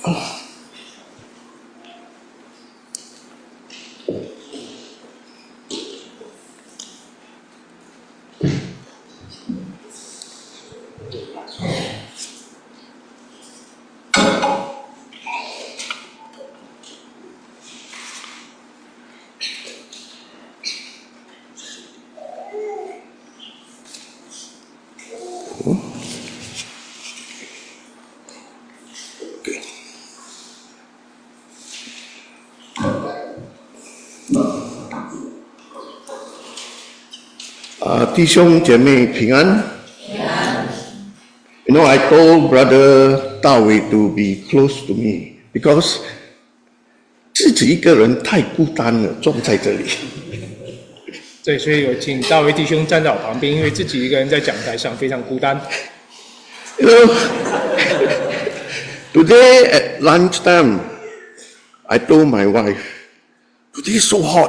弟兄姐妹平安。You know, I told Brother Dawei to be close to me because 自己一个人太孤单了，坐在这里。 对，所以我请大卫弟兄站在我旁边，因为自己一个人在讲台上非常孤单。 You know, today at lunchtime, I told my wife, "Today is so hot.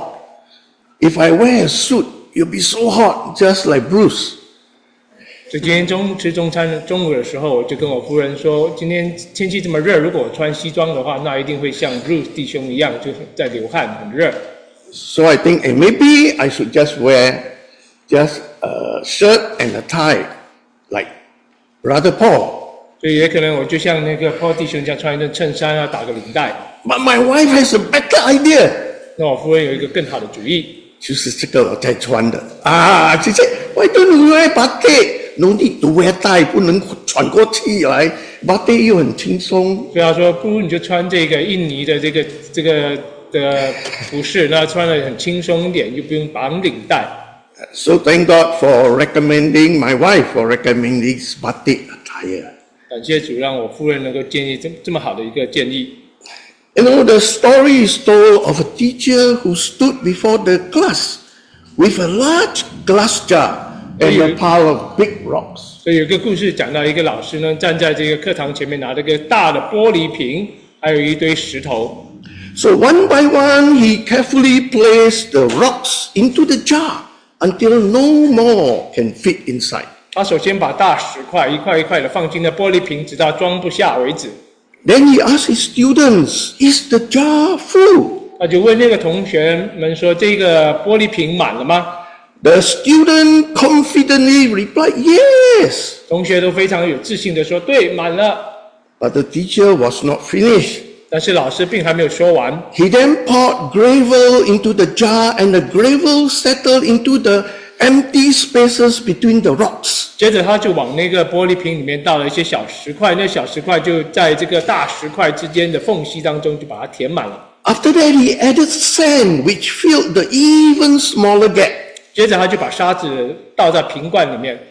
If I wear a suit, it'll be so hot, just like Bruce." 所以今天吃中餐中午的时候，我就跟我夫人说，今天天气这么热，如果我穿西装的话，那一定会像 Bruce 弟兄一样，就在流汗，很热。 So I think, maybe I should just wear just a shirt and a tie, like Brother Paul. 所以也可能我就像那个 Paul 弟兄这样穿一件衬衫啊，打个领带。 But my wife has a better idea. 那我夫人有一个更好的主意， 就是这个我在穿的啊，姐姐 ，Why don't you wear batik? No need to wear tie， 不能喘过气来 ，batik 又很轻松。 所以他说，不如你就穿这个印尼的这个的服饰，那穿得很轻松一点，又不用绑领带。 So thank God for recommending my wife for recommending this batik attire. 感谢主，让我夫人能够建议这么好的一个建议。 You know, the story is told of a teacher who stood before the class with a large glass jar and a pile of big rocks. 所以有一个故事讲到一个老师呢，站在这个课堂前面，拿着一个大的玻璃瓶，还有一堆石头。 So one by one, he carefully placed the rocks into the jar until no more can fit inside. 他首先把大石块一块一块的放进了玻璃瓶，直到装不下为止。 Then he asked his students, "Is the jar full?" 他就问那个同学们说：“这个玻璃瓶满了吗？” The student confidently replied, "Yes." 同学都非常有自信的说：“对，满了。” But the teacher was not finished. 但是老师并还没有说完。 He then poured gravel into the jar, and the gravel settled into the empty spaces between the rocks. 接着他就往那个玻璃瓶里面倒了一些小石块，那小石块就在这个大石块之间的缝隙当中就把它填满了。 After that, he added sand, which filled the even smaller gap. 接着他就把沙子倒在瓶罐里面。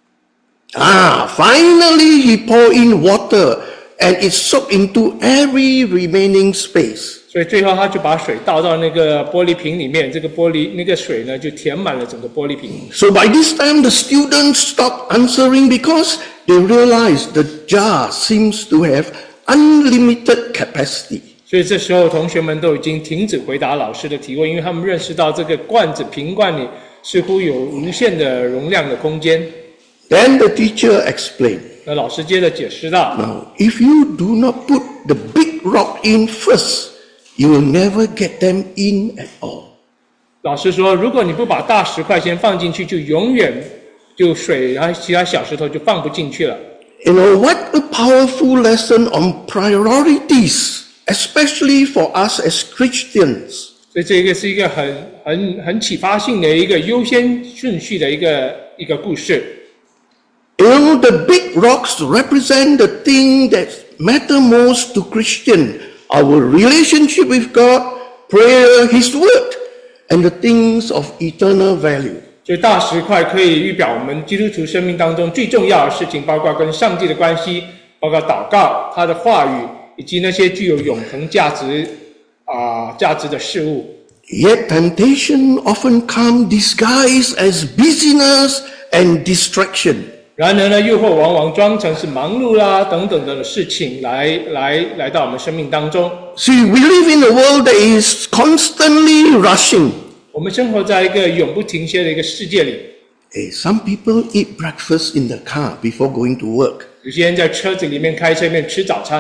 Finally, he poured in water, and it soaked into every remaining space. 所以最后他就把水倒到那个玻璃瓶里面，这个玻璃那个水呢就填满了整个玻璃瓶。 So by this time, the students stopped answering because they realized the jar seems to have unlimited capacity. 所以这时候同学们都已经停止回答老师的提问，因为他们认识到这个瓶罐里似乎有无限的容量的空间。 Then the teacher explained. 那老师接着解释道 Now, if you do not put the big rock in first, you will never get them in at all. 老师说，如果你不把大石块先放进去，就永远就水，然后其他小石头就放不进去了。 You know, what a powerful lesson on priorities, especially for us as Christians. 所以这个是一个很启发性的一个优先顺序的一个故事。 You know, the big rocks represent the thing that matter most to Christian, our relationship with God, prayer, His word, and the things of eternal value. 所以大石块可以预表我们基督徒生命当中最重要的事情，包括跟上帝的关系，包括祷告、他的话语，以及那些具有永恒价值的事物。 Yet temptation often comes disguised as busyness and distraction. 然而呢，诱惑往往装成是忙碌啦等等的事情来到我们生命当中。 See, we live in a world that is constantly rushing. 我们生活在一个永不停歇的一个世界里。 Some people eat breakfast in the car before going to work. 有些人在车子里面开车里面吃早餐。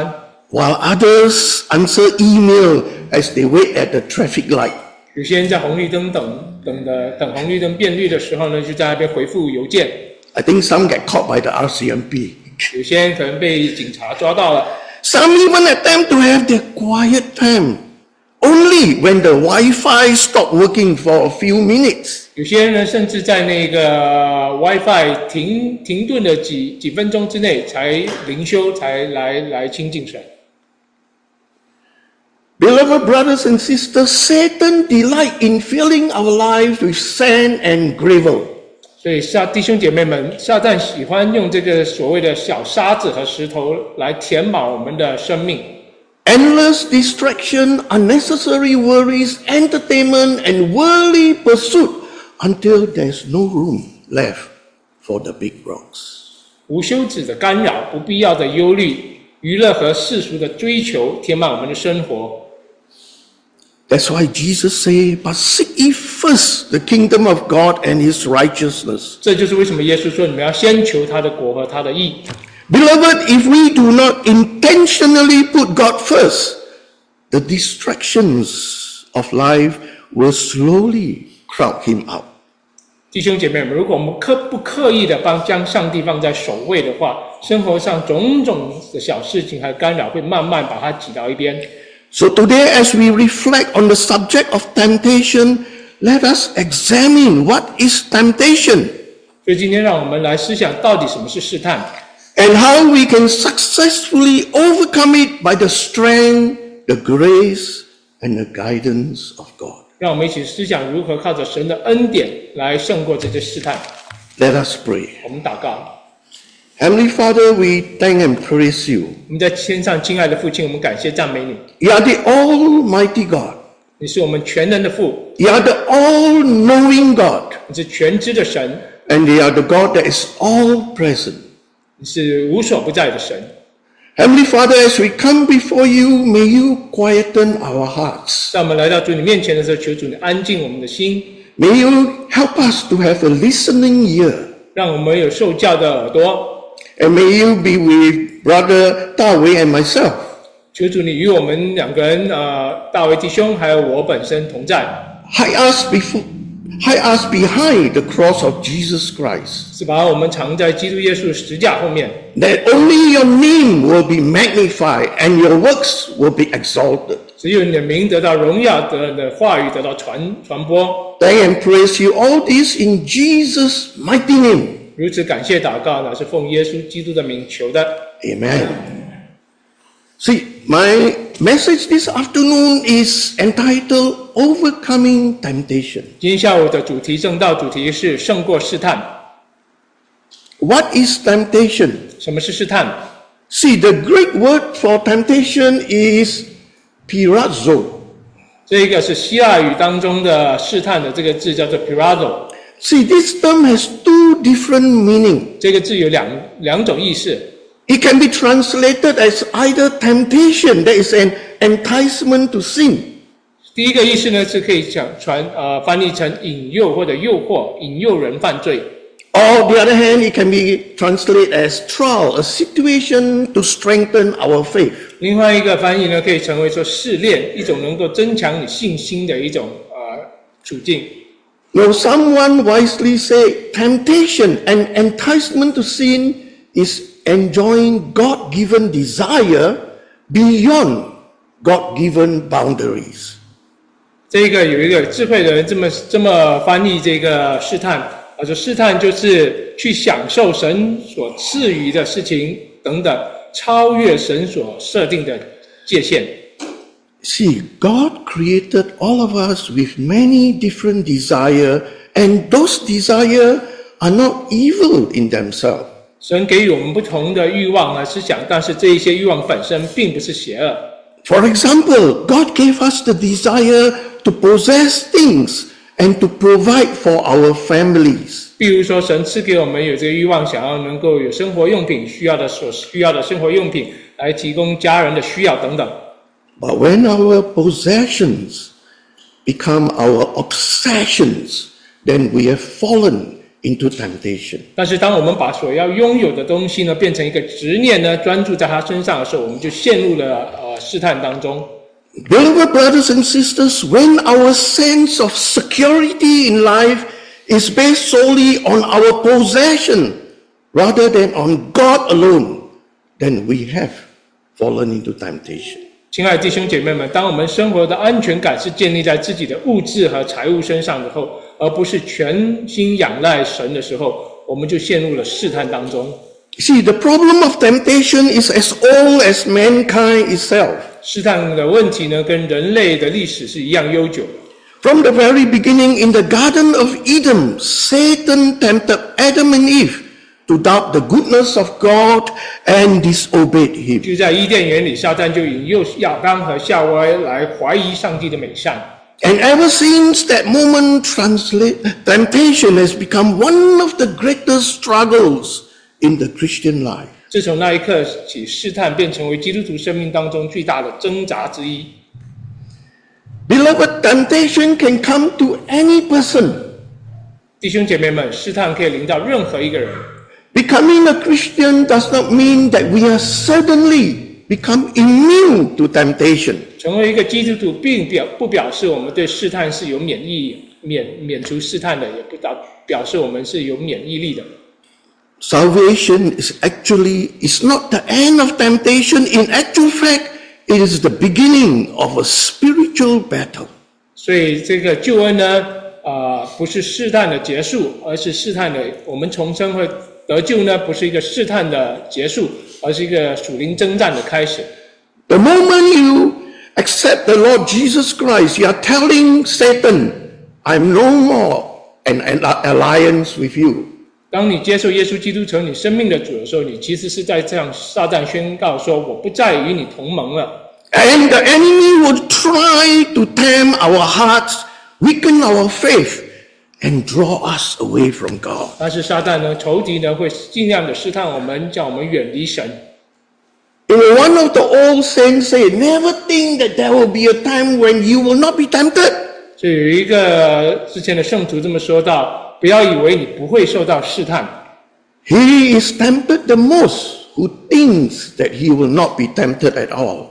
while others answer email as they wait at the traffic light. 有些人在红绿灯等红绿灯变绿的时候呢，就在那边回复邮件。 I think some get caught by the RCMP. 有些人可能被警察抓到了。 Some even attempt to have their quiet time, only when the Wi-Fi stop working for a few minutes. 有些人呢，甚至在那个 WiFi 停顿的几分钟之内，才灵修，才来亲近神。 Beloved brothers and sisters, Satan delights in filling our lives with sand and gravel. 所以弟兄姐妹们，撒旦喜欢用这个所谓的小沙子和石头来填满我们的生命。 Endless distraction, unnecessary worries, entertainment, and worldly pursuit until there's no room left for the big rocks. 无休止的干扰，不必要的忧虑，娱乐和世俗的追求，填满我们的生活。 That's why Jesus said, "But seek ye first the kingdom of God and His righteousness." 这就是为什么耶稣说，你们要先求他的国和他的义。 Beloved, if we do not intentionally put God first, the distractions of life will slowly crowd Him out. 弟兄姐妹们，如果我们不刻意的将上帝放在首位的话，生活上种种的小事情和干扰会慢慢把它挤到一边。 So today, as we reflect on the subject of temptation, let us examine what is temptation. 所以今天让我们来思想，到底什么是试探， and how we can successfully overcome it by the strength, the grace, and the guidance of God. 让我们一起思想如何靠着神的恩典来胜过这些试探。 Let us pray. 我们祷告。 Heavenly Father, we thank and praise you. 我们在天上亲爱的父亲，我们感谢赞美你。 You are the Almighty God. 你是我们全能的父， You are the all-knowing God. 你是全知的神， And you are the God that is all-present. 你是无所不在的神。 Heavenly Father, as we come before you, may you quieten our hearts. 在我们来到主你面前的时候，求主你安静我们的心， May you help us to have a listening ear. 让我们有受教的耳朵。 And may you be with Brother Dawei and myself. 求主你与我们两个人，大卫弟兄还有我本身同在， Hide us behind the cross of Jesus Christ, 是把我们藏在基督耶稣十架后面， that only your name will be magnified and your works will be exalted. 只有你的名得到荣耀，你的话语得到传播。 Thank and praise you all this in Jesus' mighty name. 如此感谢祷告，乃是奉耶稣基督的名求的。 Amen. See, my message this afternoon is entitled Overcoming Temptation. 今天下午的主题正道主题是胜过试探。 What is temptation? 什么是试探？ See, the Greek word for temptation is pirazo. 这个是希腊语当中的试探的这个字叫做 pirazo。 See, this term has two different meanings. 这个字有两种意思。 It can be translated as either temptation, that is an enticement to sin. 第一个意思呢是可以翻译成引诱或者诱惑，引诱人犯罪。 Or on the other hand, it can be translated as trial, a situation to strengthen our faith. 另外一个翻译呢可以成为说试炼，一种能够增强你信心的一种处境。 Now, someone wisely said, temptation and enticement to sin is enjoying God-given desire beyond God-given boundaries. 这个有一个智慧的人这么翻译这个试探，说试探就是去享受神所赐予的事情等等，超越神所设定的界限。 See, God created all of us with many different desires, and those desires are not evil in themselves. 神给予我们不同的欲望和思想，但是这一些欲望本身并不是邪恶。 For example, God gave us the desire to possess things and to provide for our families. 比如说，神赐给我们有这个欲望，想要能够有生活用品所需要的生活用品，来提供家人的需要等等。 But when our possessions become our obsessions, then we have fallen into temptation. 但是当我们把所要拥有的东西呢变成一个执念呢，专注在它身上的时候，我们就陷入了试探当中。 Beloved brothers and sisters, when our sense of security in life is based solely on our possession rather than on God alone, then we have fallen into temptation. 亲爱的弟兄姐妹们，当我们生活的安全感是建立在自己的物质和财物身上的后，而不是全心仰赖神的时候，我们就陷入了试探当中。 See, the problem of temptation is as old as mankind itself. 试探的问题呢，跟人类的历史是一样悠久。 From the very beginning in the Garden of Eden, Satan tempted Adam and Eve to doubt the goodness of God and disobeyed him. 就在伊甸园里，撒旦就引诱亚当和夏娃来怀疑上帝的美善。 And ever since that moment, temptation has become one of the greatest struggles in the Christian life. 自从那一刻起，试探便成为基督徒生命当中最大的挣扎之一。 Beloved, temptation can come to any person. 弟兄姐妹们，试探可以临到任何一个人。 Becoming a Christian does not mean that we are suddenly become immune to temptation. 成为一个基督徒，并不表示我们对试探是有免除试探的，也不表示我们是有免疫力的。 Salvation is not the end of temptation. In actual fact, it is the beginning of a spiritual battle. 所以这个救恩呢，不是试探的结束，而是试探的我们重生会得救呢，不是一个试探的结束，而是一个属灵征战的开始。 The moment you accept the Lord Jesus Christ, you are telling Satan, I'm no more an alliance with you. 当你接受耶稣基督成你生命的主的时候，你其实是在向撒旦宣告说，我不再与你同盟了。 And the enemy will try to tempt our hearts, weaken our faith, and draw us away from God. 但是撒旦呢，仇敌呢，会尽量的试探我们，叫我们远离神。 One of the old saints said, never think that there will be a time when you will not be tempted. 所以有一个之前的圣徒这么说到，不要以为你不会受到试探。 He is tempted the most who thinks that he will not be tempted at all.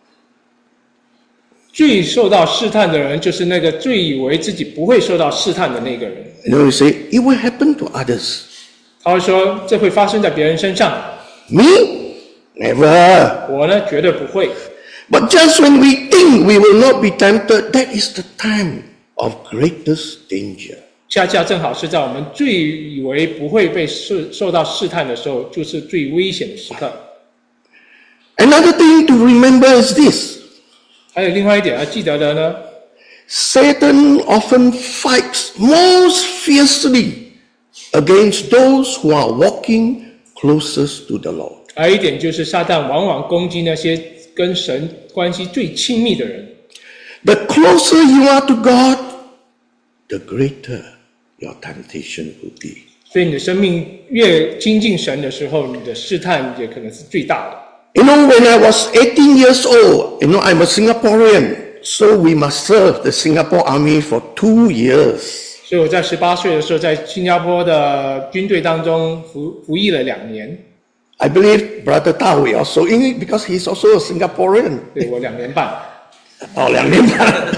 最受到试探的人，就是那个最以为自己不会受到试探的那个人。 You say, it will happen to others. 他会说，这会发生在别人身上。 Me? Never. 我呢，绝对不会。 But just when we think we will not be tempted, that is the time of greatest danger. 恰恰正好是在我们最以为不会被受到试探的时候，就是最危险的时刻。 Another thing to remember is this. 还有另外一点要记得的呢， Satan often fights most fiercely against those who are walking closest to the Lord. 还有一点就是撒旦往往攻击那些跟神关系最亲密的人。 The closer you are to God, the greater your temptation will be. 所以你的生命越亲近神的时候，你的试探也可能是最大的。 You know, when I was 18 years old, I'm a Singaporean, so we must serve the Singapore Army for 2 years. 所以我在18岁的时候，在新加坡的军队当中服役了2年。 I believe Brother Tao is also in it because he's also a Singaporean. 对，我2年半。 2年半。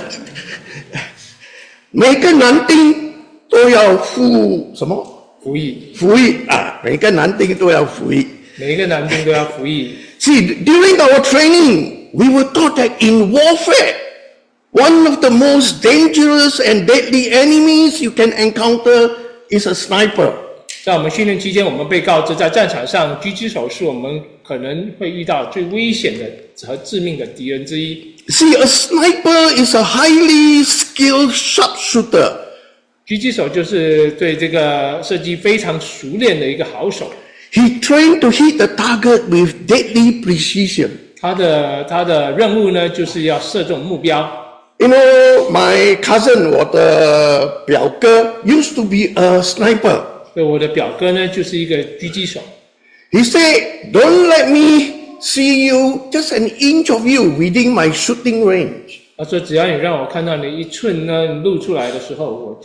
每个男丁都要服服役啊，每个男丁都要服役。 每一个男丁都要服役。 See, during our training, we were taught that in warfare, one of the most dangerous and deadly enemies you can encounter is a sniper. 在我们训练期间，我们被告知，在战场上，狙击手是我们可能会遇到最危险的和致命的敌人之一。 See, a sniper is a highly skilled sharpshooter. 狙击手就是对这个射击非常熟练的一个好手。 He trained to hit the target with deadly precision. 他的任务呢，就是要射中目标。 You know, my cousin, 我的表哥 used to be a sniper. 对，我的表哥呢，就是一个狙击手。 He said, "Don't let me see you just an inch of you within my shooting range." 他说，只要你让我看到你1寸呢露出来的时候，我就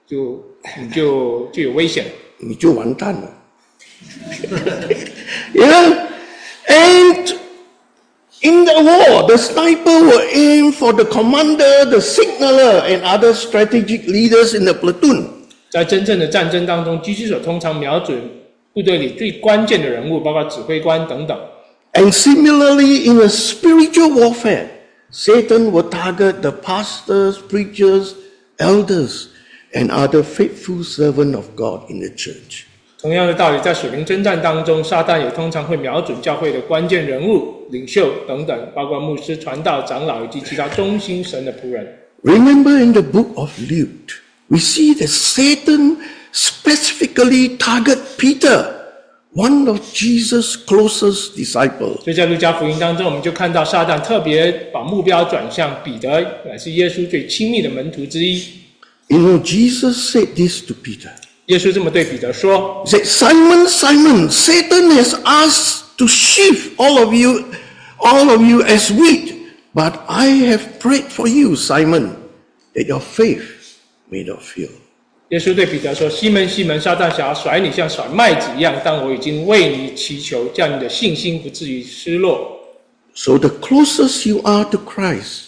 你就有危险了， 你就完蛋了。Yeah, and in the war, the sniper will aim for the commander, the signaler, and other strategic leaders in the platoon. 在真正的战争当中，狙击手通常瞄准部队里最关键的人物，包括指挥官等等。 And similarly, in a spiritual warfare, Satan will target the pastors, preachers, elders, and other faithful servants of God in the church. 同样的道理，在属灵征战当中，撒旦也通常会瞄准教会的关键人物、领袖等等，包括牧师、传道、长老以及其他忠心神的仆人。 Remember in the book of Luke, we see that Satan specifically targeted Peter, one of Jesus' closest disciples. 所以在路加福音当中，我们就看到撒旦特别把目标转向彼得，乃是耶稣最亲密的门徒之一。 You know, Jesus said this to Peter. 耶稣这么对彼得说 He said, Simon, Simon, Satan has asked to shift all of you as wheat, but I have prayed for you, Simon, that your faith may not fail. 耶稣对彼得说：“西门，西门，撒旦想要甩你像甩麦子一样，但我已经为你祈求，叫你的信心不至于失落。” So the closest you are to Christ,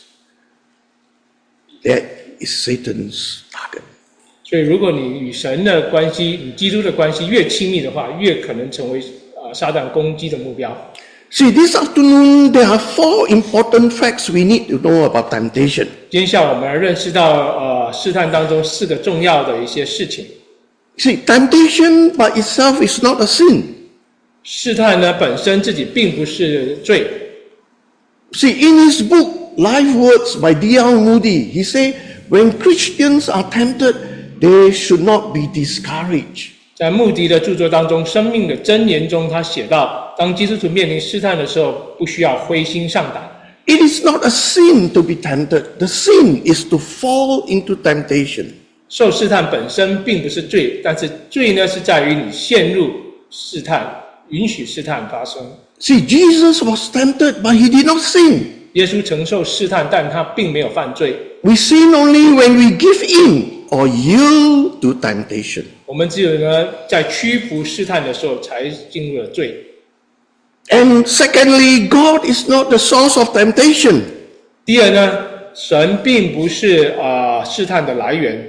that is Satan's target. 所以，如果你与神的关系、与基督的关系越亲密的话，越可能成为撒旦攻击的目标。 See, this afternoon there are 4 important facts we need to know about temptation. 今天下午我们来认识到试探当中4个重要的一些事情。 See, temptation by itself is not a sin. 试探呢本身自己并不是罪。 See, in his book, Life Words by D.L. Moody, he said, when Christians are tempted, they should not be discouraged. 在穆迪的著作当中，《生命的箴言》中，他写道：当基督徒面临试探的时候，不需要灰心丧胆。 It is not a sin to be tempted. The sin is to fall into temptation. 受试探本身并不是罪，但是罪呢是在于你陷入试探，允许试探发生。 See, Jesus was tempted, but he did not sin. 耶稣承受试探，但他并没有犯罪。 We sin only when we give in or yield to temptation. 我们只有呢在屈服试探的时候，才进入了罪。 And secondly, God is not the source of temptation. 第二呢，神并不是试探的来源。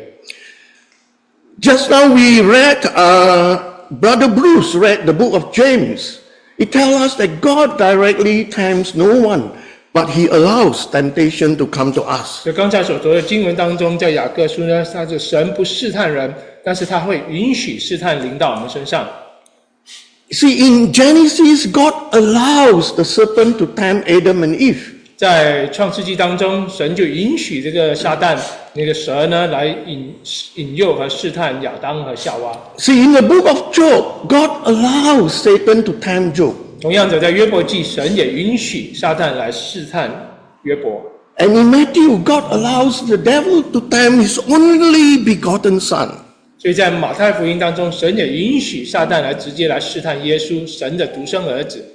Just now we read, Brother Bruce read the book of James. It tells us that God directly tempts no one, but he allows temptation to come to us. 所以刚才所读的经文当中，在雅各书呢，他是神不试探人，但是他会允许试探临到我们身上。 See, in Genesis, God allows the serpent to tempt Adam and Eve. 在创世纪当中，神就允许这个撒旦那个蛇呢，来引诱和试探亚当和夏娃。 See, in the book of Job, God allows Satan to tempt Job. 同样的，在约伯记，神也允许撒旦来试探约伯。 And in Matthew, God allows the devil to tempt his only begotten son. 所以在马太福音当中，神也允许撒旦来直接来试探耶稣，神的独生儿子。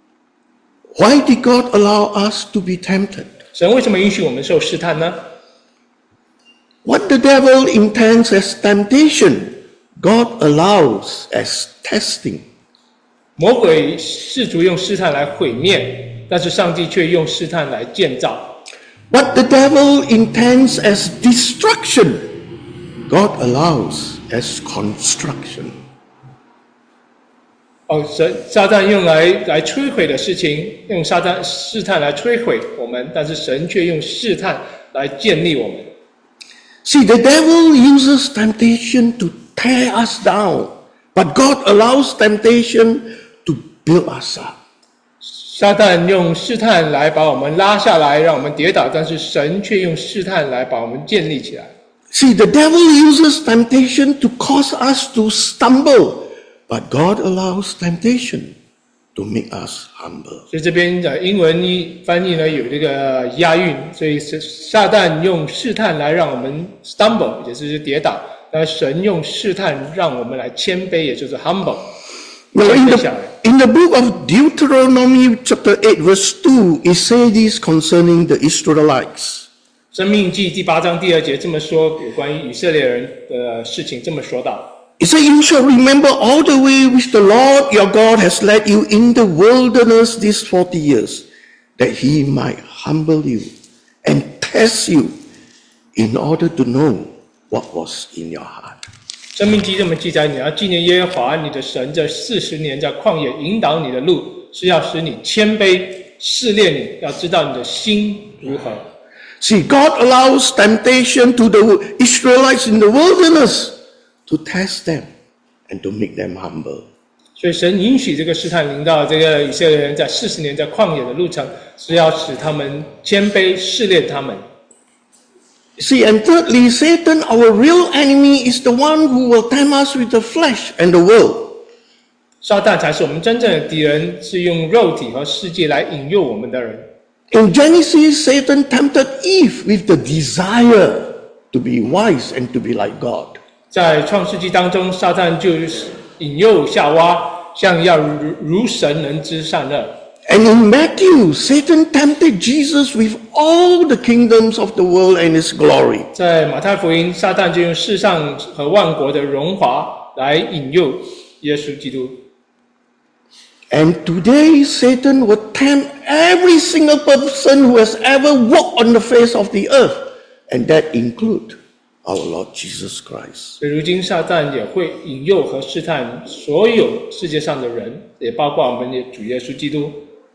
Why did God allow us to be tempted? 神为什么允许我们受试探呢？ What the devil intends as temptation, God allows as testing. 魔鬼试图用试探来毁灭，但是上帝却用试探来建造。 What the devil intends as destruction, God allows as construction. 撒旦用来摧毁的事情，用试探来摧毁我们，但是神却用试探来建立我们。 See, the devil uses temptation to tear us down, but God allows temptation to build us up. 撒旦用试探来把我们拉下来，让我们跌倒，但是神却用试探来把我们建立起来。 See, the devil uses temptation to cause us to stumble, but God allows temptation to make us humble. 所以这边的英文翻译呢有这个押韵，所以是撒旦用试探来让我们 stumble， 也就是跌倒，但神用试探让我们来谦卑，也就是 humble。 Now, in the book of Deuteronomy chapter 8 verse 2, it says this concerning the Israelites. 申命记第8章第2节这么说，有关于以色列人的事情这么说道。 It says, "You shall remember all the way which the Lord your God has led you in the wilderness these 40 years, that he might humble you and test you in order to know what was in your heart." 申命记这么记载，你要纪念耶和华你的神这40年在旷野引导你的路，是要使你谦卑，试炼你，要知道你的心如何。 See, God allows temptation to the Israelites in the wilderness to test them and to make them humble. 所以神允许这个试探临到这个以色列人在40年在旷野的路程，是要使他们谦卑，试炼他们。 See, and thirdly, Satan, our real enemy, is the one who will tempt us with the flesh and the world. 撒旦才是我们真正的敌人，是用肉体和世界来引诱我们的人。 In Genesis, Satan tempted Eve with the desire to be wise and to be like God. 在创世纪当中，撒旦就是引诱夏娃，像要如神能知善恶。 And in Matthew, Satan tempted Jesus with all the kingdoms of the world and its glory. 在马太福音，撒旦就用世上和万国的荣华来引诱耶稣基督。 And today, Satan will tempt every single person who has ever walked on the face of the earth, and that includes our Lord Jesus Christ. 所以如今撒旦也会引诱和试探所有世界上的人，也包括我们的主耶稣基督。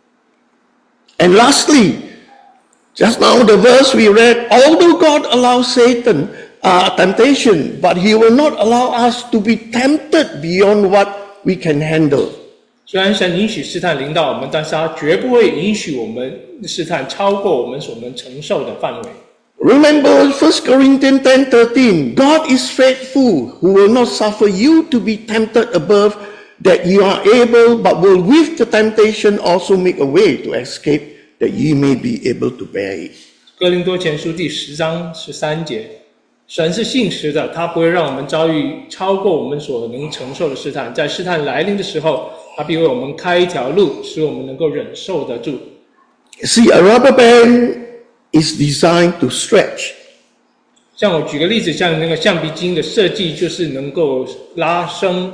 And lastly, just now the verse we read, although God allows Satan temptation, but he will not allow us to be tempted beyond what we can handle. 虽然神允许试探临到我们，但是他绝不会允许我们试探超过我们所能承受的范围。 Remember 1 Corinthians 10:13, God is faithful, who will not suffer you to be tempted above that you are able, but will with the temptation also make a way to escape, that ye may be able to bear it. 哥林多前书第10章13节，神是信实的，他不会让我们遭遇超过我们所能承受的试探，在试探来临的时候，他必为我们开一条路，使我们能够忍受得住。 See, a rubber band is designed to stretch. 像我举个例子，像那个橡皮筋的设计就是能够拉伸。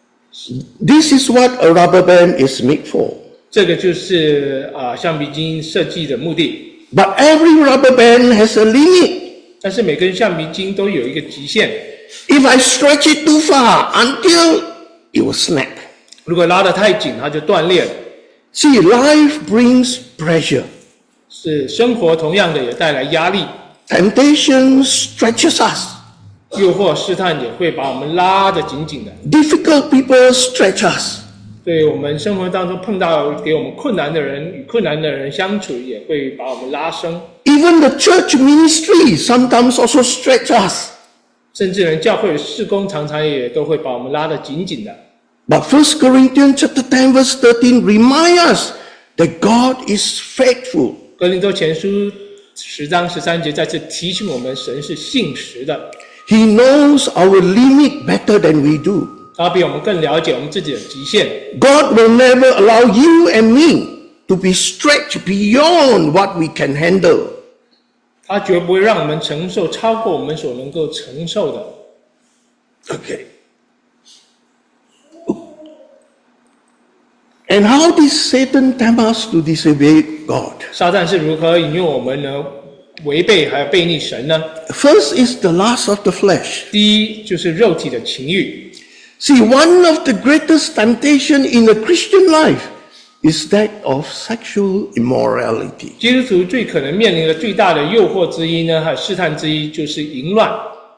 This is what a rubber band is made for. 这个就是橡皮筋设计的目的。 But every rubber band has a limit. 但是每根橡皮筋都有一个极限。 If I stretch it too far until it will snap. 如果拉得太紧，它就断裂了。 See, life brings pressure. 是生活同样的也带来压力。 Temptation stretches us. 诱惑试探也会把我们拉得紧紧的。 Difficult people stretch us. 对我们生活当中碰到给我们困难的人，与困难的人相处，也会把我们拉升。 Even the church ministry sometimes also stretch us. 甚至连教会的事工常常也都会把我们拉得紧紧的。 But 1 Corinthians chapter 10 verse 13 remind us that God is faithful. 哥林多前书10章13节再次提醒我们，神是信实的。 He knows our limit better than we do. 他比我们更了解我们自己的极限。 God will never allow you and me to be stretched beyond what we can handle. 他绝不会让我们承受超过我们所能够承受的。 Okay. And how did Satan tempt us to disobey God? 撒旦是如何引诱我们呢？违背还有背逆神呢？ First is the lust of the flesh. 第一就是肉体的情欲。 See, one of the greatest temptation in the Christian life is that of sexual immorality. 基督徒最可能面临的最大的诱惑之一呢，还有试探之一，就是淫乱。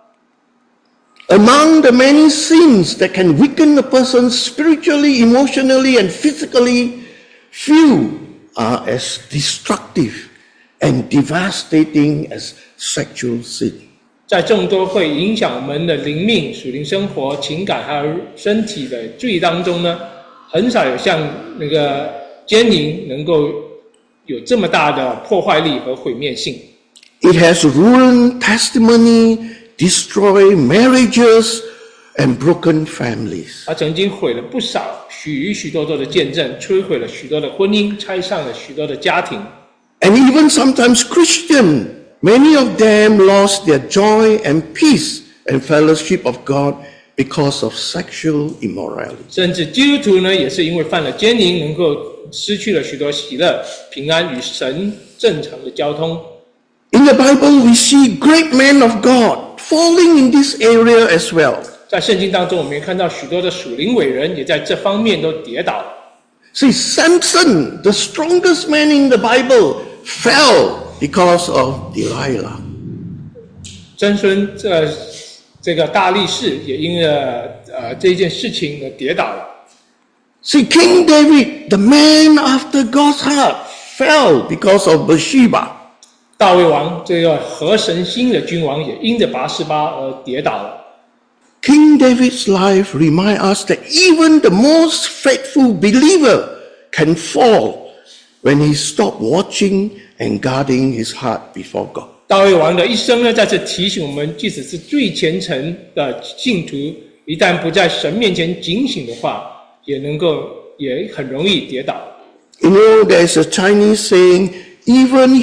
Among the many sins that can weaken a person spiritually, emotionally, and physically, few are as destructive and devastating as sexual sin. 在众多会影响我们的灵命、属灵生活、情感还有身体的罪当中呢，很少有像那个奸淫能够有这么大的破坏力和毁灭性。 It has ruined testimony, destroyed marriages, and broken families. 它曾经毁了不少许多的见证，摧毁了许多的婚姻，拆散了许多的家庭。 And even sometimes Christians Many of them lost their joy and peace and fellowship of God because of sexual immorality. 甚至基督徒呢，也是因为犯了奸淫，能够失去了许多喜乐、平安与神正常的交通。 In the Bible, we see great men of God falling in this area as well. 在圣经当中，我们也看到许多的属灵伟人也在这方面都跌倒。 See, Samson, the strongest man in the Bible, fell because of Delilah. 曾孙这个大力士也因了这件事情而跌倒了。 See, King David, the man after God's heart, fell because of Bathsheba. 大卫王这个合神心的君王也因着拔示巴而跌倒了。 King David's life reminds us that even the most faithful believer can fall when he stops watching and guarding his heart before God. 大卫王的一生呢，再次提醒我们，即使是最虔诚的信徒，一旦不在神面前警醒的话，也很容易跌倒。 You know, there's a Chinese saying, even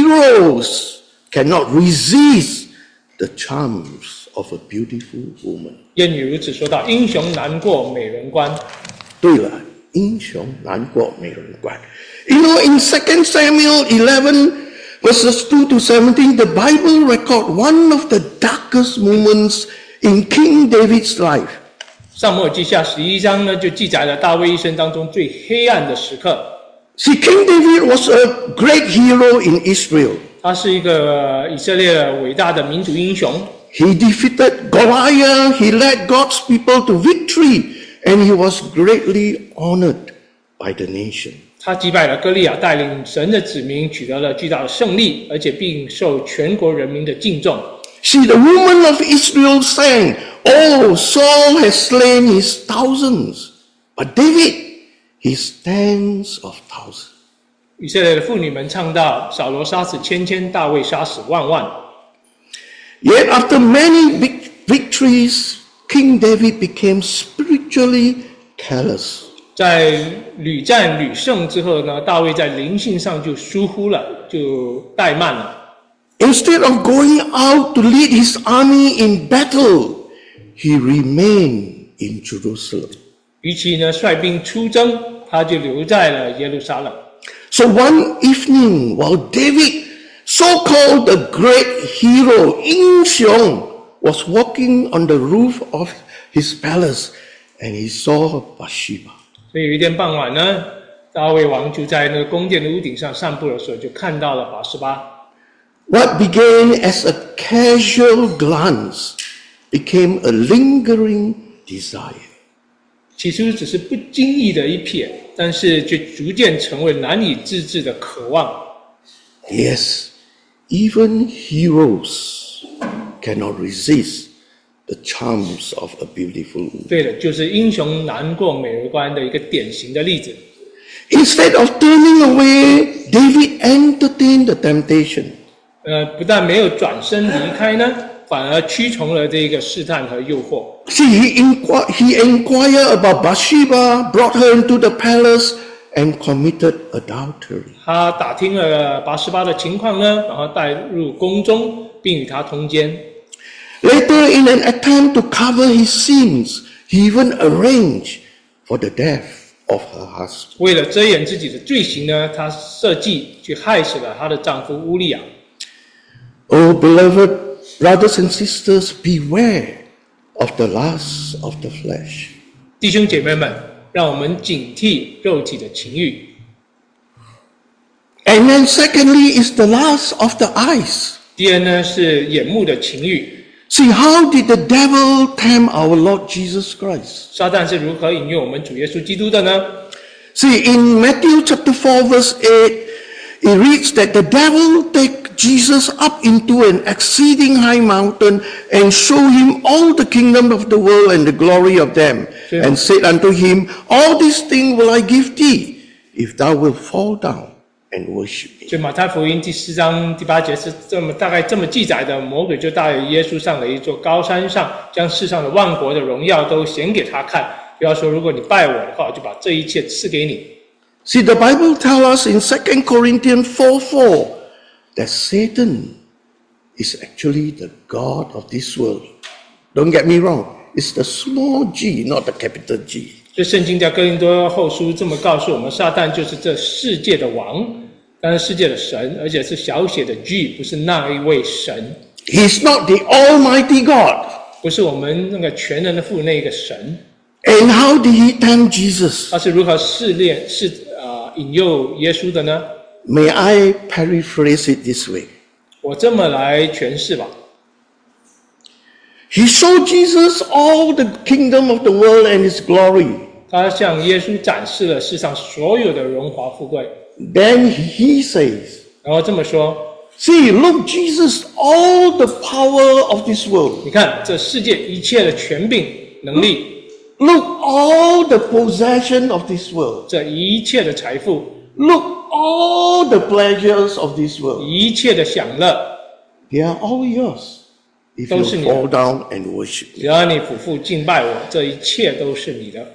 heroes cannot resist the charms of a beautiful woman. 谚语如此说道：“英雄难过美人关。” 对了，英雄难过美人关。You know, in 2 Samuel 11, verses 2 to 17, the Bible records one of the darkest moments in King David's life. 撒母耳记下11章呢，就记载了大卫一生当中最黑暗的时刻。 See, King David was a great hero in Israel. 他是一个以色列伟大的民族英雄。 He defeated Goliath, he led God's people to victory, and he was greatly honored by the nation. 他击败了歌利亚，带领神的子民取得了巨大的胜利，而且并受全国人民的敬重。 See, the women of Israel sang, "Oh, Saul has slain his thousands, but David his tens of thousands." 以色列的妇女们唱道：“扫罗杀死千千，大卫杀死万万。” Yet after many victories, King David became spiritually callous. 在屡战屡胜之后呢，大卫在灵性上就疏忽了，就怠慢了。 Instead of going out to lead his army in battle, he remained in Jerusalem. 与其呢率兵出征，他就留在了耶路撒冷。 So one evening, while David, so-called the great hero, 英雄, was walking on the roof of his palace, and he saw Bathsheba. 所以有一天傍晚呢，大卫王就在那个宫殿的屋顶上散步的时候，就看到了拔示巴。 What began as a casual glance became a lingering desire. 起初只是不经意的一瞥，但是却逐渐成为难以自制的渴望。 Yes, even heroes cannot resist the charms of a beautiful woman. 对的，就是英雄难过美人关的一个典型的例子。 Instead of turning away, David entertained the temptation. 不但没有转身离开呢，反而屈从了这个试探和诱惑。 See, he inquired about Bathsheba, brought her into the palace, and committed adultery. 他打听了拔示巴的情况呢，然后带入宫中，并与他通奸。 Later, in an attempt to cover his sins, he even arranged for the death of her husband. 为了遮掩自己的罪行呢，他设计去害死了她的丈夫乌利亚。 Oh, beloved brothers and sisters, beware of the lusts of the flesh. 弟兄姐妹们，让我们警惕肉体的情欲。 And then secondly is the lust of the eyes. 第二呢是眼目的情欲。 See, how did the devil tempt our Lord Jesus Christ? 撒旦是如何引诱我们主耶稣基督的呢？ See, in Matthew chapter 4 verse 8, it reads that the devil take Jesus up into an exceeding high mountain and show him all the kingdom of the world and the glory of them, and said unto him, All these things will I give thee, if thou wilt fall down and worship me. 所以马太福音第4章第8节是大概这么记载的：魔鬼就带耶稣上了一座高山上，将世上的万国的荣耀都显给他看。不要说，如果你拜我的话，我就把这一切赐给你。 See, the Bible tells us in 2 Corinthians 4:4 that Satan is actually the God of this world. Don't get me wrong, it's the small g, not the capital G. 所以圣经在哥林多后书这么告诉我们，撒旦就是这世界的王，但是世界的神，而且是小写的 G， 不是那一位神。 He's not the Almighty God. 不是我们那个全能的父那个神。 And how did he tempt Jesus? 他是如何引诱耶稣的呢？ May I paraphrase it this way? 我这么来诠释吧。 He showed Jesus all the kingdom of the world and its glory. 他向耶稣展示了世上所有的荣华富贵。 Then he says, 然后这么说 See, look, Jesus, all the power of this world. 你看这世界一切的权柄能力， Look, all the possession of this world. 这一切的财富， Look, all the pleasures of this world. 一切的享乐， They are all yours if 都是 you 你的。 fall down and worship 只 me. 要你俯伏敬拜我，这一切都是你的。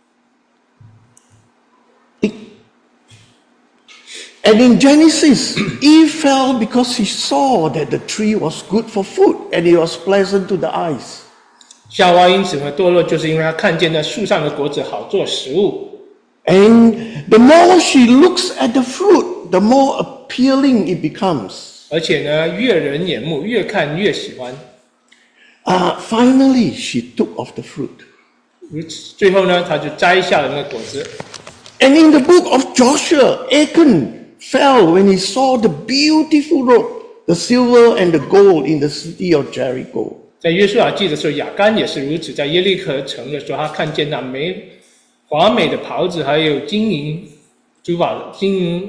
And in Genesis, Eve fell because she saw that the tree was good for food and it was pleasant to the eyes. 夏娃因此会堕落，就是因为她看见那树上的果子好做食物。 And the more she looks at the fruit, the more appealing it becomes. 而且呢，悦人眼目，越看越喜欢。 Finally, she took off the fruit. 如此，最后呢，她就摘下了那果子。 And in the book of Joshua, Achan fell when he saw the beautiful robe, the silver and the gold in the city of Jericho. 在约书亚记的时候，亚干也是如此。在耶利可城的时候，他看见那华美的袍子，还有金银珠宝、金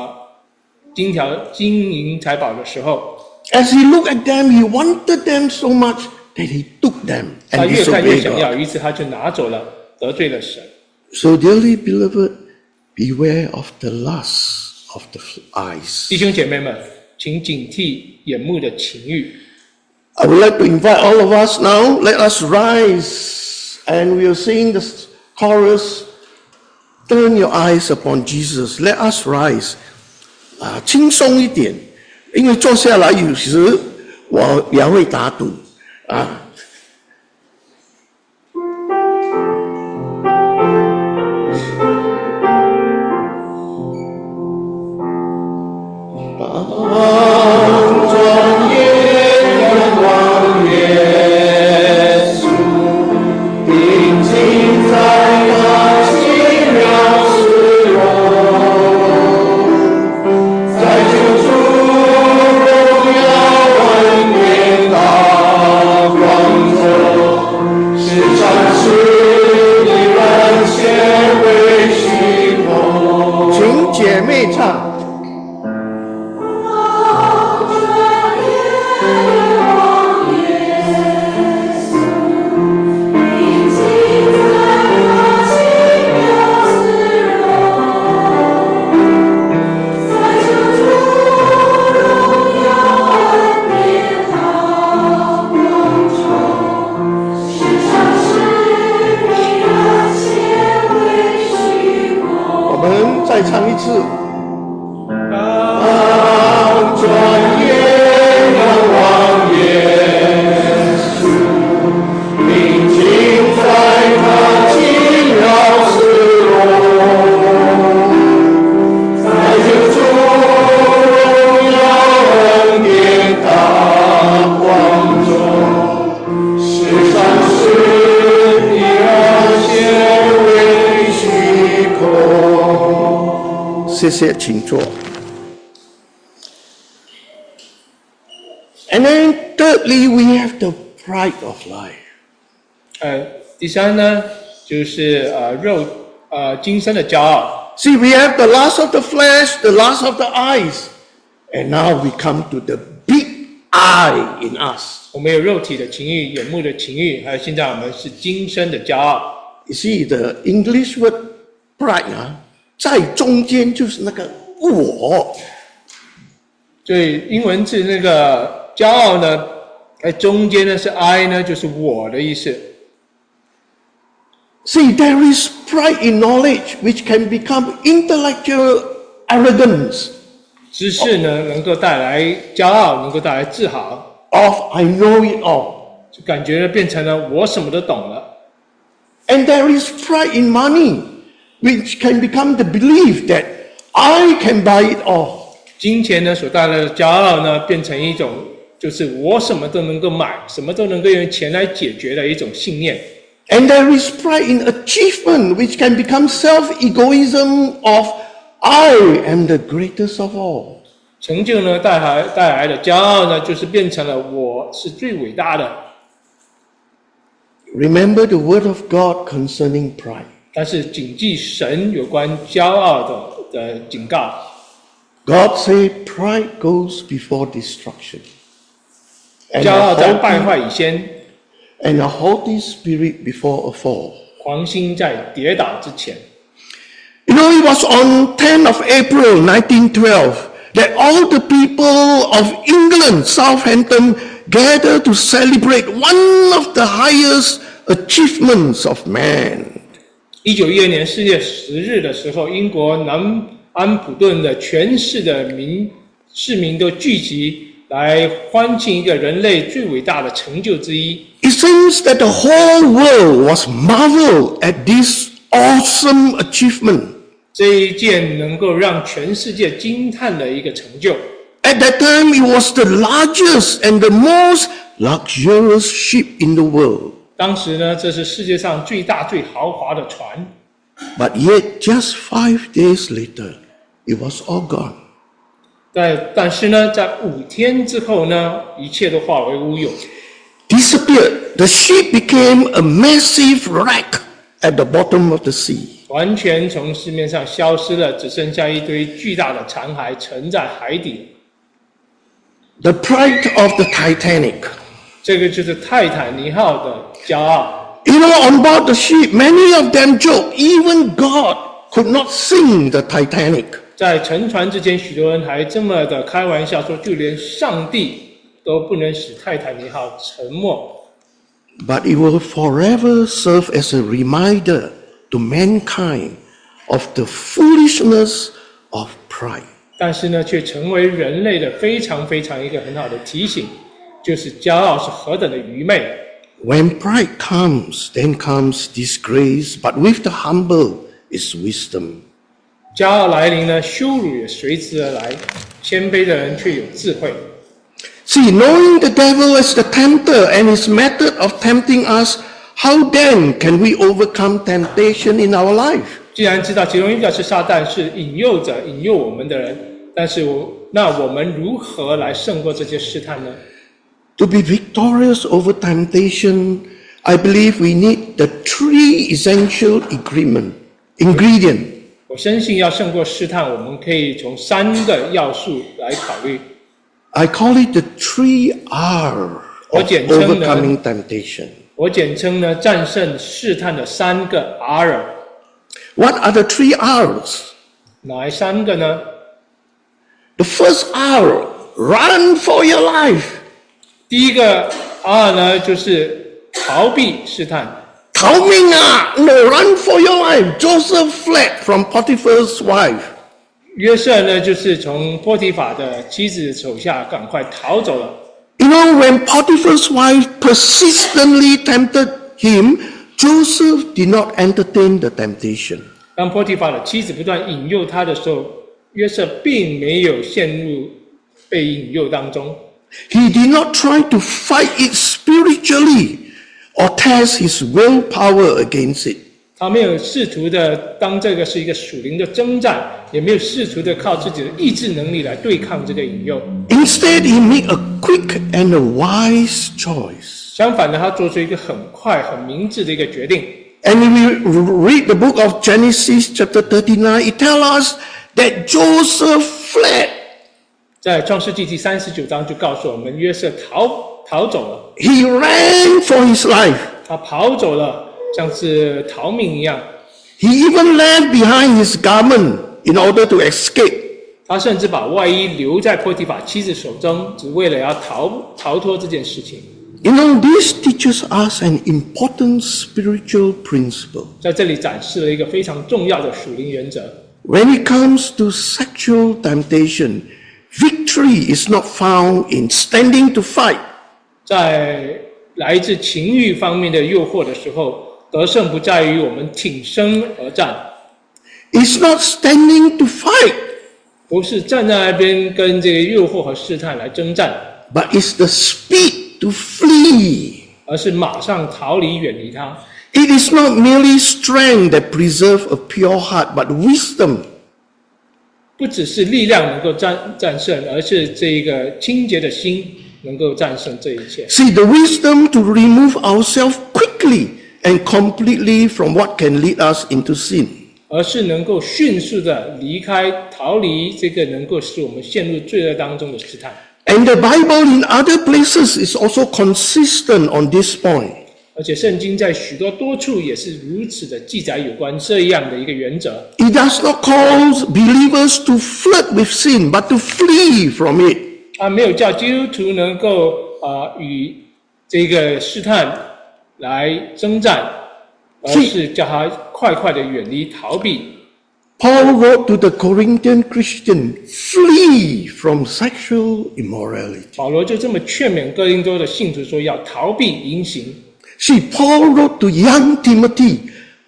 银财宝的时候， As he looked at them, he wanted them so much that he took them 他 and 越看越 disobeyed 想 God. 要，于是他就拿走了，得罪了神。 So, dearly beloved, beware of the lust of the eyes. 弟兄姐妹们，请警惕眼目的情欲。 I would like to invite all of us now, let us rise and we'll sing the chorus, Turn your eyes upon Jesus. Let us rise. 轻松一点，因为坐下来有时我也会打盹啊。姐妹唱。再唱一次。当转眼仰望耶稣，宁静在他奇妙慈容，在救主荣耀恩典大光中，世上是你而显为虚空。谢谢，请坐。And then thirdly, we have the pride of life. 第三呢，就是今生的骄傲。 See, we have the lust of the flesh, the lust of the eyes, and now we come to the big I in us. 我们有肉体的情欲、眼目的情欲，还有现在我们是今生的骄傲。 You see, the English word pride 在中间就是那个我。 所以英文字那个骄傲呢，在中间呢是 I 呢，就是我的意思。 See, there is pride in knowledge, which can become intellectual arrogance. 知识呢，能够带来骄傲，能够带来自豪。 of I know it all. 就感觉变成了我什么都懂了。 And there is pride in money, which can become the belief that I can buy it all. 金钱呢所带来的骄傲呢，变成一种就是我什么都能够买，什么都能够用钱来解决的一种信念。 And there is pride in achievement, which can become self-egoism of I am the greatest of all. 成就呢带来的骄傲呢，就是变成了我是最伟大的。 Remember the word of God concerning pride. 但是谨记神有关骄傲的警告。 God said pride goes before destruction. 骄傲在败坏以先， And a haughty spirit before a fall. 狂心在跌倒之前。 You know, it was on 10th of April 1912 that all the people of England, Southampton, gathered to celebrate one of the highest achievements of man. 1912年4月10日的时候，英国南安普顿的全市的市民都聚集来欢庆一个人类最伟大的成就之一。 It seems that the whole world was marveled at this awesome achievement. 这一件能够让全世界惊叹的一个成就。 At that time, it was the largest and the most luxurious ship in the world. 当时呢，这是世界上最大最豪华的船。 But yet, just 5 days later, it was all gone. 但是呢，在5天之后呢，一切都化为乌有。 Disappeared. The ship became a massive wreck at the bottom of the sea. 完全从市面上消失了，只剩下一堆巨大的残骸沉在海底。 The pride of the Titanic. 这个就是泰坦尼号的骄傲。 You know, on board the ship, many of them joked, even God could not sink the Titanic. 在沉船之前，许多人还这么的开玩笑说，就连上帝都不能使泰坦尼号沉没。 But it will forever serve as a reminder to mankind of the foolishness of pride. 但是呢，却成为人类的非常非常一个很好的提醒，就是骄傲是何等的愚昧。 When pride comes, then comes disgrace, but with the humble is wisdom. 骄傲来临呢，羞辱也随之而来，谦卑的人却有智慧。 See, knowing the devil as the tempter and his method of tempting us, how then can we overcome temptation in our life? 既然知道其中一个是撒旦，是引诱者，引诱我们的人，但是那我们如何来胜过这些试探呢？ To be victorious over temptation, I believe we need the 3 essential ingredient. 我相信要胜过试探，我们可以从3个要素来考虑。 I call it the 3 R of overcoming temptation. 我简称呢，战胜试探的3个 R。 What are the 3 R's? 哪3个呢？ The first R, run for your life. 第一个 R 呢，就是逃避试探。 逃命啊! No, run for your life. Joseph fled from Potiphar's wife. 约瑟呢，就是从波提法的妻子手下赶快逃走了。 You know, when Potiphar's wife persistently tempted him, Joseph did not entertain the temptation. 当波提法的妻子不断引诱他的时候，约瑟并没有陷入被引诱当中。 He did not try to fight it spiritually or test his willpower against it. 他没有试图的当这个是一个属灵的征战，也没有试图的靠自己的意志能力来对抗这个引诱。 Instead, he made a quick and a wise choice. 相反的，他做出一个很快、很明智的一个决定。 And if we read the book of Genesis chapter 39, it tells us that Joseph fled. 在创世纪第39章就告诉我们，约瑟逃走了。 He ran for his life. 他跑走了，像是逃命一样。 He even left behind his garment in order to escape. 他甚至把外衣留在波提法妻子手中，只为了要逃脱这件事情。 You know, this teaches us an important spiritual principle. 在这里展示了一个非常重要的属灵原则。 When it comes to sexual temptation, victory is not found in standing to fight 在来自情欲方面的诱惑的时候，得胜不在于我们挺身而战， It's not standing to fight, 不是站在那边跟这个诱惑和试探来征战， but it's the speed to flee. 而是马上逃离远离它。 It is not merely strength that preserves a pure heart, but wisdom. 不只是力量能够战胜，而是这个清洁的心能够战胜这一切。 See, the wisdom to remove ourselves quickly and completely from what can lead us into sin. 而是能够迅速的离开、逃离这个能够使我们陷入罪恶当中的试探。 And the Bible in other places is also consistent on this point. 而且圣经在许多处也是如此的记载有关这样的一个原则。 It does not call believers to flirt with sin, but to flee from it. 他没有叫基督徒能够与这个试探来征战，而是叫他快的远离、逃避。 Paul wrote to the Corinthian Christian, flee from sexual immorality. 保罗就这么劝勉哥林多的信徒说，要逃避淫行。 See, Paul wrote to young Timothy,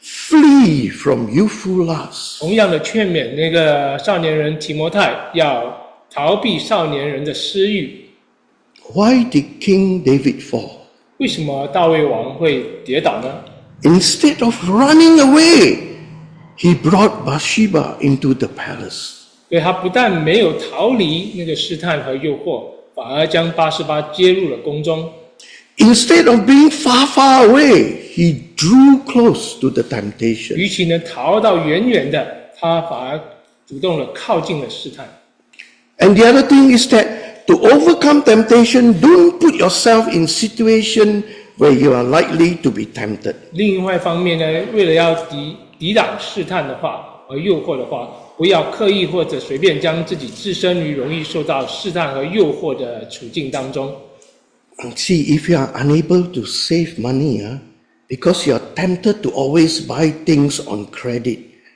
flee from youthful lust. 同样的劝勉那个少年人提摩太要逃避少年人的私欲。 Why did King David fall? 为什么大卫王会跌倒呢？ Instead of running away, he brought Bathsheba into the palace. 所以他不但没有逃离那个试探和诱惑，反而将八十八接入了宫中。 Instead of being far away, he drew close to the temptation. 与其呢逃到远的，他反而主动的靠近了试探。 And the other thing is that to overcome temptation, don't put yourself in situation where you are likely to be tempted. 另外一方面呢，为了要抵挡试探的话和诱惑的话，不要刻意或者随便将自己置身于容易受到试探和诱惑的处境当中。 See, if you are unable to save money, because you are tempted to always buy things on credit,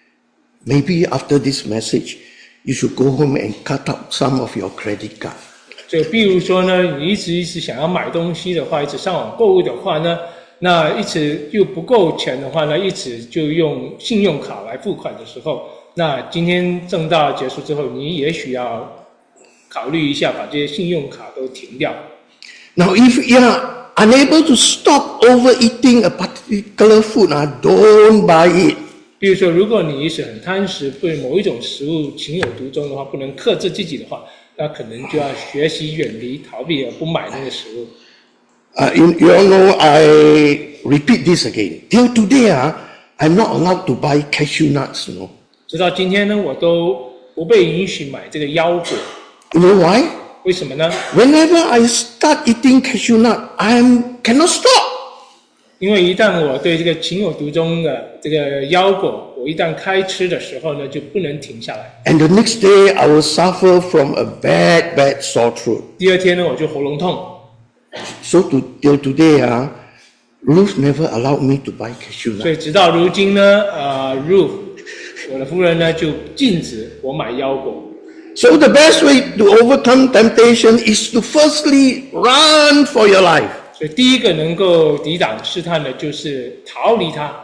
maybe after this message, you should go home and cut out some of your credit card. 就比如说呢，你一直想要买东西的话，一直上网购物的话呢，那一直又不够钱的话呢，一直就用信用卡来付款的时候，那今天正道结束之后，你也许要考虑一下，把这些信用卡都停掉。 Now, if you are unable to stop overeating a particular food, don't buy it. 比如说，如果你一直很贪食，对某一种食物情有独钟的话，不能克制自己的话，那可能就要学习远离、逃避而不买那个食物。 You all know, I repeat this again. Till today, I'm not allowed to buy cashew nuts. You know. 直到今天呢，我都不被允许买这个腰果。 You know why? 为什么呢？ Whenever I start eating cashew nut, I cannot stop. 因为一旦我对这个情有独钟的这个腰果，我一旦开吃的时候呢，就不能停下来。 And the next day, I will suffer from a bad sore throat. 第二天呢，我就喉咙痛。 So till today, Ruth never allowed me to buy cashew 所 nut. 以直到如今呢，Ruth， 我的夫人呢，就禁止我买腰果。 So the best way to overcome temptation is to firstly run for your life. 所以第一个能够抵挡试探的，就是逃离它。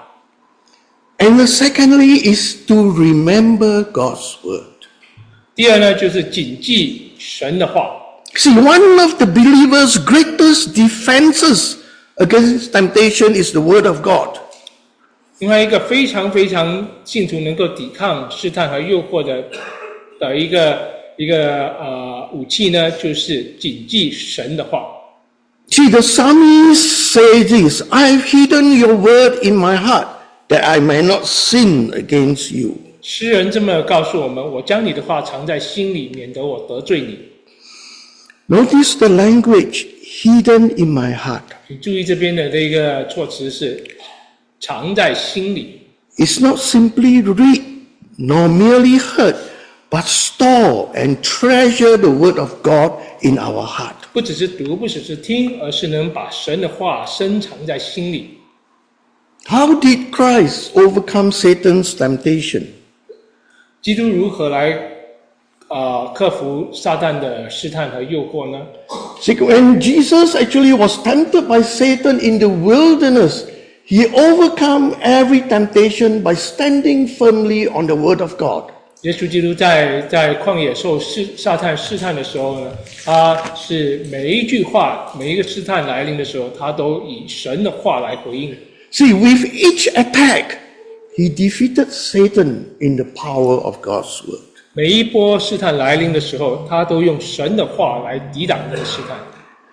And secondly is to remember God's word. 第二呢，就是谨记神的话。 See, one of the believer's greatest defenses against temptation is the word of God. 另外一个非常信徒能够抵抗试探和诱惑的一个武器呢，就是谨记神的话。 See, the psalmist says this, I've hidden your word in my heart, that I may not sin against you. 诗人这么告诉我们：我将你的话藏在心里，免得我得罪你。 Notice the language, hidden in my heart. 你注意这边的这个措辞是藏在心里， It's not simply read, nor merely heard, but store and treasure the word of God in our heart. 不只是读，不只是听，而是能把神的话深藏在心里。 How did Christ overcome Satan's temptation? 基督如何来克服撒旦的试探和诱惑呢？ See, when Jesus actually was tempted by Satan in the wilderness, he overcome every temptation by standing firmly on the word of God. 耶稣基督在旷野受撒旦试探的时候呢，他是每一句话，每一个试探来临的时候，他都以神的话来回应。 See, with each attack, he defeated Satan in the power of God's word. 每一波试探来临的时候，他都用神的话来抵挡这个试探。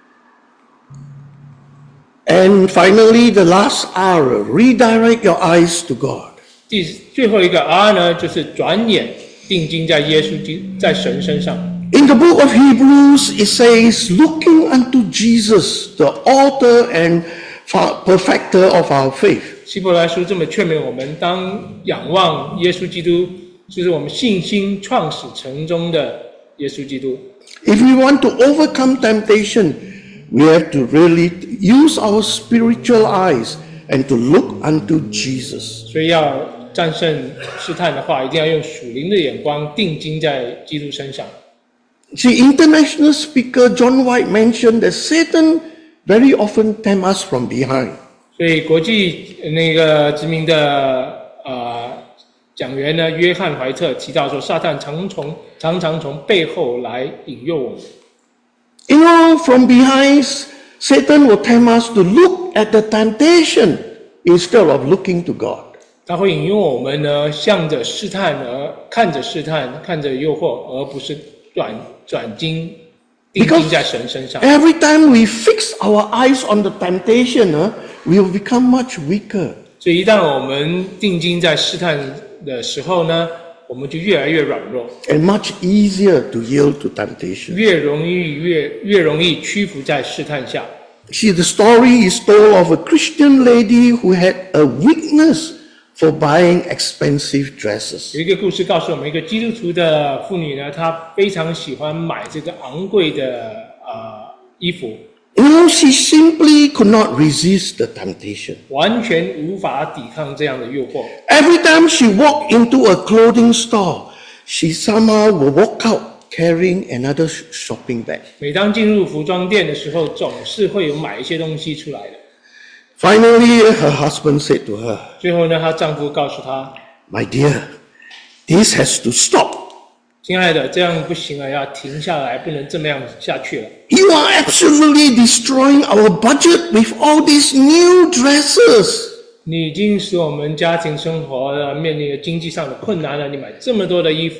And finally, the last R, redirect your eyes to God. 最后一个 R 呢，就是转眼定睛在耶稣在神身上。 In the book of Hebrews, it says, looking unto Jesus, the author and perfecter of our faith. 希伯来书这么劝勉我们，当仰望耶稣基督，就是我们信心创始成终的耶稣基督。 If we want to overcome temptation, we have to really use our spiritual eyes and to look unto Jesus. 所以要战胜试探的话，一定要用属灵的眼光定睛在基督身上。 See, international speaker John White mentioned that Satan very often tempts us from behind. 所以国际那个知名的讲员呢，约翰怀特提到说，撒旦常常从背后来引诱我们。 You know, from behind, Satan will tempt us to look at the temptation instead of looking to God. 他会引诱我们呢，向着试探而看着试探，看着诱惑，而不是定睛在神身上。 Every time we fix our eyes on the temptation, we will become much weaker. 所以一旦我们定睛在试探的时候呢，我们就越来越软弱， And much easier to yield to temptation. 越容易屈服在试探下。 See, the story is told of a Christian lady who had a weakness for buying expensive dresses. 有一个故事告诉我们，一个基督徒的妇女呢，她非常喜欢买这个昂贵的衣服， You know, she simply could not resist the temptation. 完全无法抵抗这样的诱惑。 Every time she walked into a clothing store, she somehow would walk out carrying another shopping bag. 每当进入服装店的时候，总是会有买一些东西出来的。 Finally, her husband said to her, 最后呢，她丈夫告诉她 My dear, this has to stop. 亲爱的，这样不行了，要停下来，不能这么样下去了。 You are absolutely destroying our budget with all these new dresses. 你已经使我们家庭生活面临了经济上的困难了。你买这么多的衣服，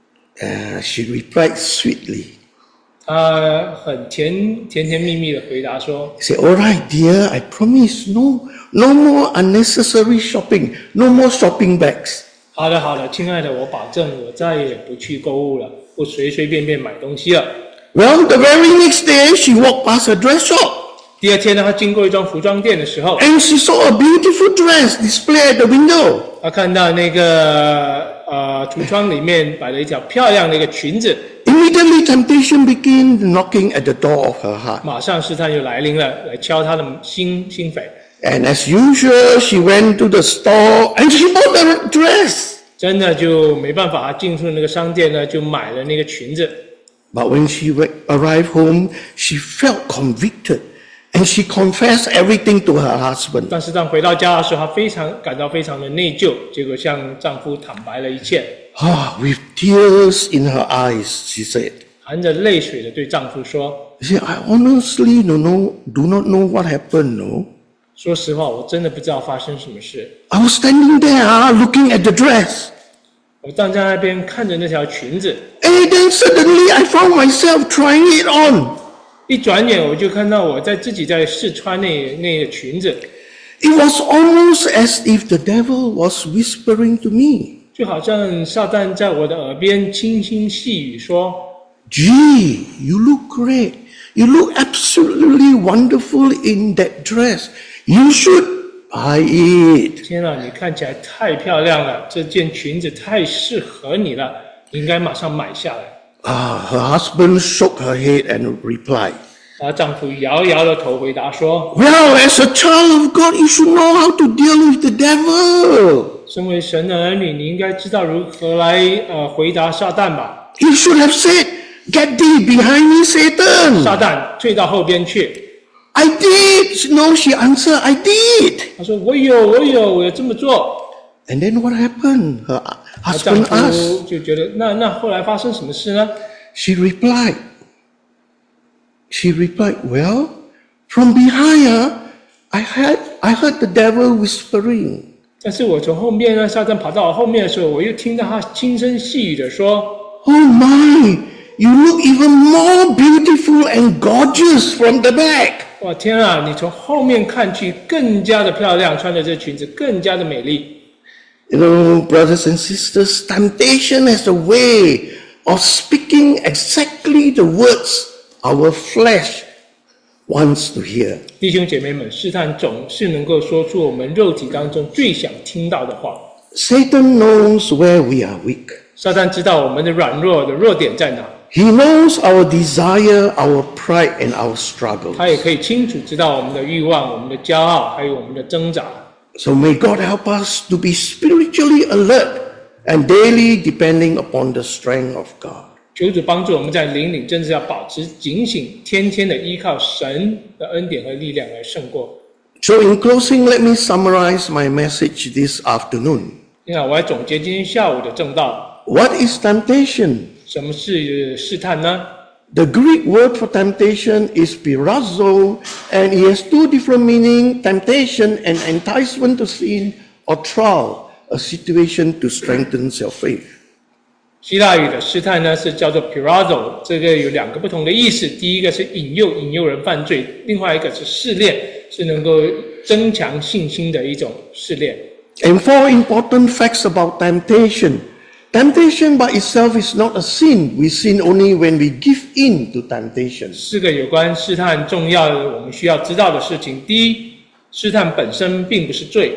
She replied sweetly. 她很甜蜜蜜的回答说 She said, All right, dear, I promise no more unnecessary shopping, no more shopping bags. 好的，亲爱的，我保证我再也不去购物了，不随便买东西了。 Well, the very next day, she walked past a dress shop 第二天呢，她经过一幢服装店的时候， and she saw a beautiful dress displayed at the window. 她看到那个橱窗里面摆了一条漂亮的一个裙子， Immediately, temptation began knocking at the door of her heart. 马上试探就来临了，来敲她的心扉。 And as usual, she went to the store and she bought the dress. 真的就没办法，她进入那个商店呢，就买了那个裙子。 But when she arrived home, she felt convicted and she confessed everything to her husband. 但是当回到家的时候，她感到非常的内疚，结果向丈夫坦白了一切。 With tears in her eyes, she said, 含着泪水的对丈夫说 She said, I honestly do not know what happened, no. 说实话，我真的不知道发生什么事。 I was standing there looking at the dress. 我站在那边看着那条裙子， And then suddenly I found myself trying it on. 一转眼我就看到我自己在试穿那个裙子， It was almost as if the devil was whispering to me, 就好像撒旦在我的耳边轻轻细语说 Gee, you look great. You look absolutely wonderful in that dress. You should buy it. 天啊，你看起来太漂亮了，这件裙子太适合你了，你应该马上买下来。 Her husband shook her head and replied, 她丈夫摇摇了头回答说 Well, as a child of God, you should know how to deal with the devil. 身为神的儿女，你应该知道如何来回答撒旦吧。 You should have said, Get thee behind me, Satan. 撒旦退到后边去。 I did. No, she answered, I did. 他说：“我有这么做。” And then what happened? Her 她丈 husband asked. 夫就觉得，那后来发生什么事呢？ She replied, well, from behind, I heard the devil whispering. 但是我从后面呢，撒旦跑到我后面的时候，我又听到他轻声细语的说 Oh my, you look even more beautiful and gorgeous from the back.：“ 哇，天啊！你从后面看去更加的漂亮，穿着这裙子更加的美丽。” You know, brothers and sisters, temptation has a way of speaking exactly the words our flesh wants to hear. 弟兄姐妹们，试探总是能够说出我们肉体当中最想听到的话。 Satan knows where we are weak. 撒旦知道我们的软弱的弱点在哪， He knows our desire, our pride, and our struggle. 他也可以清楚知道我们的欲望、我们的骄傲，还有我们的挣扎。 So may God help us to be spiritually alert and daily depending upon the strength of God. 求主帮助我们在灵里，真是要保持警醒，天天的依靠神的恩典和力量来胜过。 So in closing, let me summarize my message this afternoon. 你看，我来总结今天下午的正道。 What is temptation? 什么是试探呢？ The Greek word for temptation is pirazo, and it has two different meanings: temptation and enticement to sin, or trial, a situation to strengthen your faith. 希腊语的试探呢是叫做 pirazo， 这个有两个不同的意思。第一个是引诱人犯罪，另外一个是试炼，是能够增强信心的一种试炼。 And four important facts about temptation. Temptation by itself is not a sin. We sin only when we give in to temptation. 四个有关试探重要的我们需要知道的事情。第一，试探本身并不是罪。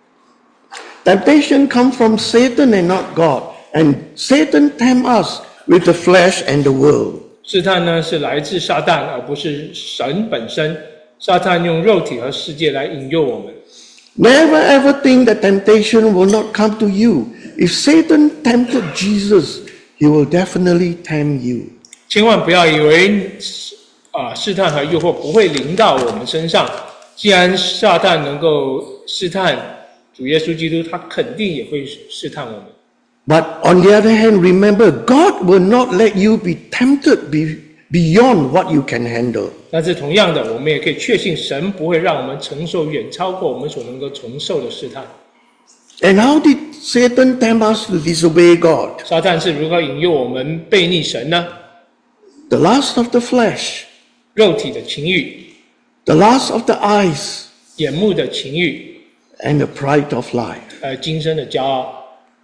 Temptation comes from Satan and not God. And Satan tempts us with the flesh and the world. 试探呢是来自撒旦，而不是神本身。撒旦用肉体和世界来引诱我们。 Never ever think that temptation will not come to you. If Satan tempted Jesus, he will definitely tempt you. 千万不要以为试探和诱惑不会临到我们身上。既然撒旦能够试探主耶稣基督，他肯定也会试探我们。 But on the other hand, remember, God will not let you be tempted beyond what you can handle. 但是同样的，我们也可以确信，神不会让我们承受远超过我们所能够承受的试探。 And how did Satan tempt us to disobey God? 撒旦是如何引诱我们背逆神呢？ The lust of the flesh, 肉体的情欲、 the lust of the eyes, 眼目的情欲， and the pride of life. 还有今生的骄傲。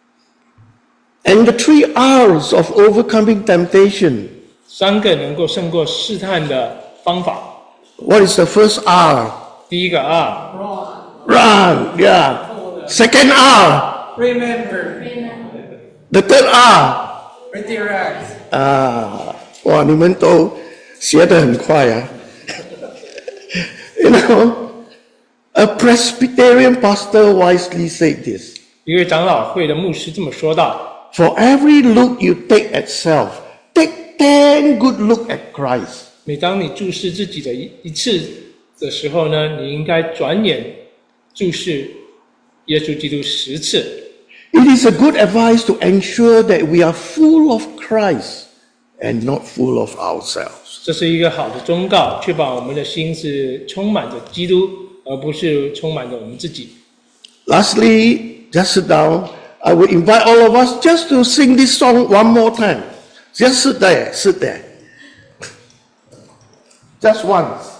And the 3 R's of overcoming temptation. 三个能够胜过试探的方法。 What is the first R? 第一个 R， Run, yeah. Second R. Remember, The third R. redirect. 哇，你们都学得很快啊。You know, a Presbyterian pastor wisely said this. 一位长老会的牧师这么说道： For every look you take at self, take 10 good look at Christ. 每当你注视自己的一次的时候呢，你应该转眼注视耶稣基督10次。 It is a good advice to ensure that we are full of Christ and not full of ourselves. 这是一个好的忠告，确保我们的心是充满着基督，而不是充满着我们自己。 Lastly, just sit down. I will invite all of us just to sing this song one more time. Just sit there, sit there. Just once.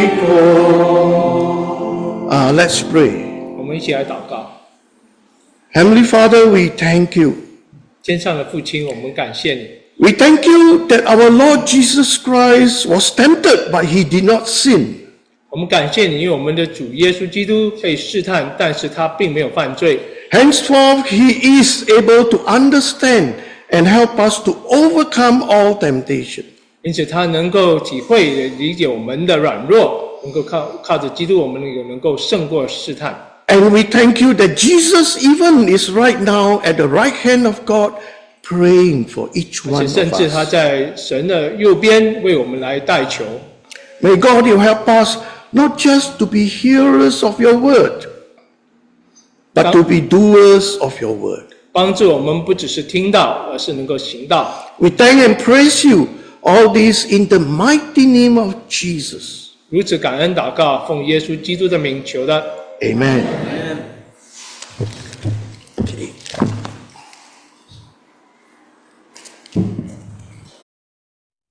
Let's pray. 我们一起来祷告。 Heavenly Father, we thank you. 天上的父亲，我们感谢你。 We thank you that our Lord Jesus Christ was tempted, but he did not sin. 我们感谢你，因为我们的主耶稣基督被试探，但是他并没有犯罪。 Henceforth, he is able to understand and help us to overcome all temptation. 因此，他能够体会、理解我们的软弱，能够靠着基督，我们能够胜过试探。 And we thank you that Jesus even is right now at the right hand of God, praying for each 而 one 且 of 甚至他 us. 在神的右边为我们来代求。 May God you help us not just to be hearers of your word, but to be doers of your word. 帮助我们不只是听到，而是能够行道。 We thank and praise you, all this in the mighty name of Jesus. 如此感恩祷告，奉耶稣基督的名求的。 Amen.